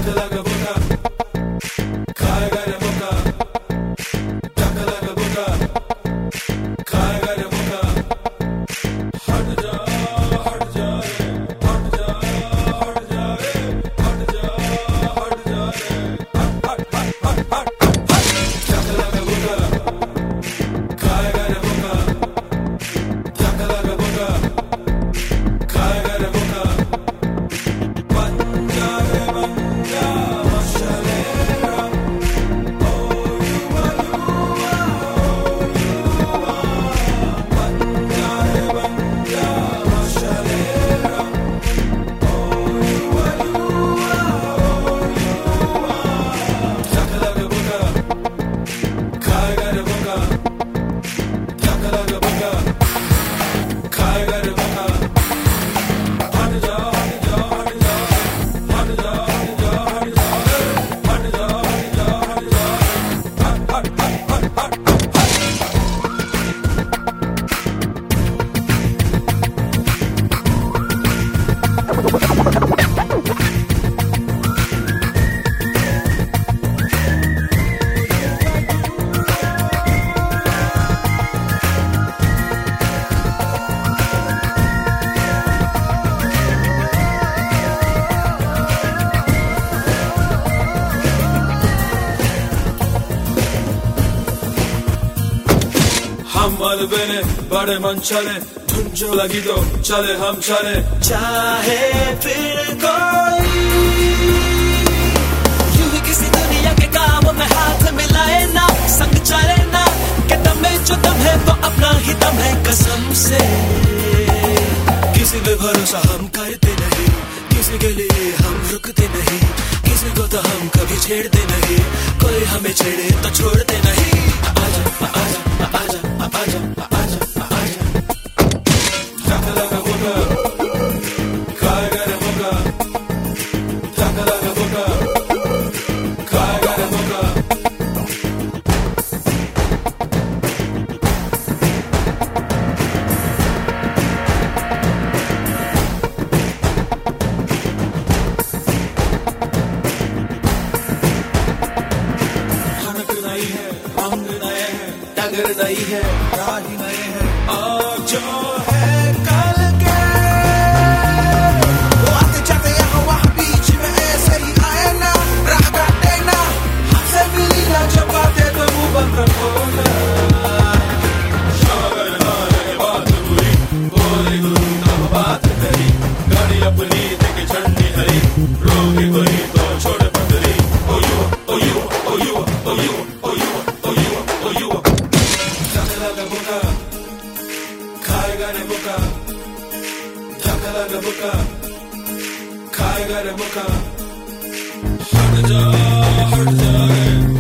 हम मलबे ने बड़े मन चले धुन जो लगी तो चले हम चले चाहे फिर कोई यूं ही किसी दुनिया के काम में हाथ मिलाए ना संग चले ना कि दम में जो दम है वो अपना ही दम है कसम से किसी पे भरोसा हम करते नहीं किसी के लिए हम रुकते नहीं किसी को तो हम कभी छेड़ते नहीं कोई हमें छेड़े तो छोड़ते नहीं आजा आजा आजा आजा आजा आजा Chaka-laka boka Kai-gare boka Chaka-laka boka Kai-gare boka नहीं है अंग नए हैं टगर नहीं है राह नए हैं और जो है कल के वो आते जाते यहाँ वहाँ बीच में ऐसे ही आए ना राह काटे ना हमसे मिली ना जब बातें तो मुंह बंद रखो ना अगर ना लगे बात बुरी बोले गुरु तब बात करी गाड़ी अपनी देखे झंडी हरी रोके कोई तो छोड़ पतरी ओ यू ओ यू ओ यू ओ यू ओ यू ओ यू ओ यू Chaka-laka boka Kai-gare boka Chaka-laka boka Kai-gare boka हट जा रे